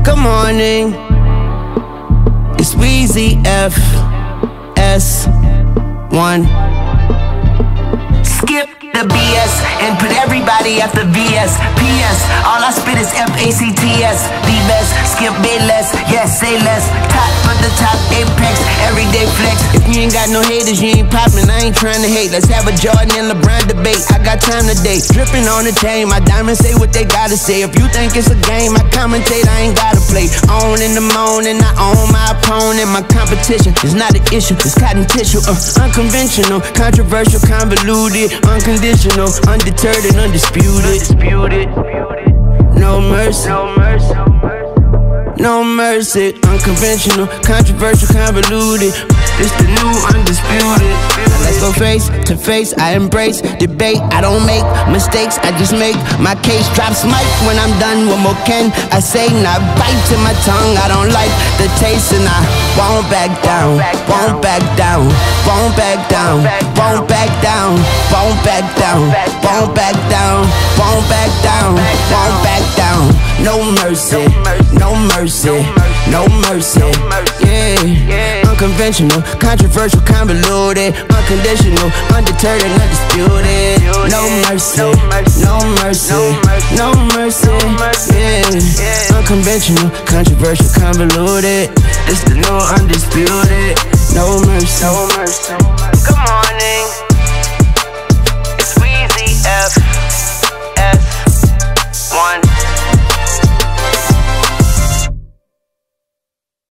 Good morning. It's Weezy FS1. Skip the BS and put everybody after VS. PS, all I spit is FACTS. The best, skip bit less, yes, say less. Top of the top, apex, everyday flex. If you ain't got no haters, you ain't poppin', I ain't tryna hate. Let's have a Jordan and LeBron debate. I got time today, drippin' on the chain. My diamonds say what they gotta say. If you think it's a game, I commentate, I ain't gotta play. On in the morning, I own my opponent. My competition is not an issue, it's cotton tissue. Unconventional, controversial, convoluted, unconditional, undeterred and undisputed. No mercy, no mercy. Unconventional, controversial, convoluted. It's the new undisputed. Let's go face to face. I embrace debate. I don't make mistakes, I just make my case. Drops mic when I'm done. What more can I say? Not bite to my tongue. I don't like the taste and I won't back down. Won't back down. Won't back down. Won't back down. Won't back down. Won't back down. Won't back down. Won't back down. No mercy. No mercy. No mercy. Yeah. Unconventional, controversial, convoluted, unconditional, undeterred and undisputed. No mercy. No mercy. No mercy. Yeah. Unconventional, controversial, convoluted. It's the new undisputed. No